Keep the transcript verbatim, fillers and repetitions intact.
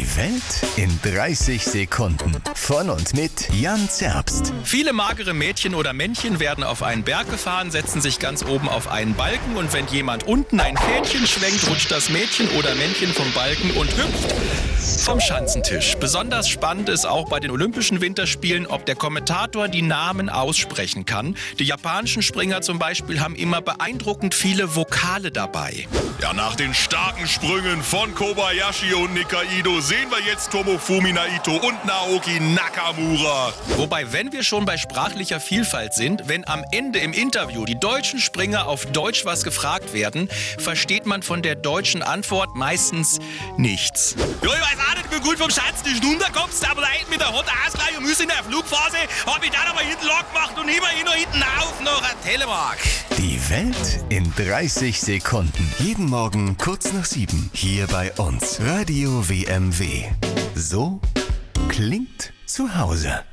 Die Welt in dreißig Sekunden. Von und mit Jan Zerbst. Viele magere Mädchen oder Männchen werden auf einen Berg gefahren, setzen sich ganz oben auf einen Balken und wenn jemand unten ein Fähnchen schwenkt, rutscht das Mädchen oder Männchen vom Balken und hüpft vom Schanzentisch. Besonders spannend ist auch bei den Olympischen Winterspielen, ob der Kommentator die Namen aussprechen kann. Die japanischen Springer zum Beispiel haben immer beeindruckend viele Vokale dabei. Ja, nach den starken Sprüngen von Kobayashi und Nikaido sehen wir jetzt Tomofumi Naito und Naoki Nakamura. Wobei, wenn wir schon bei sprachlicher Vielfalt sind, wenn am Ende im Interview die deutschen Springer auf Deutsch was gefragt werden, versteht man von der deutschen Antwort meistens nichts. Ja, ich weiß auch nicht, wie gut vom Schatz die Stunde kommst, aber da hinten mit der Hand ausgleich und müssen in der Flugphase hab ich dann aber hinten lang gemacht und immer hin und hinten auf nach einer Telemark. Die Welt in dreißig Sekunden. Jeden Morgen kurz nach sieben. Hier bei uns. Radio W M W. So klingt zu Hause.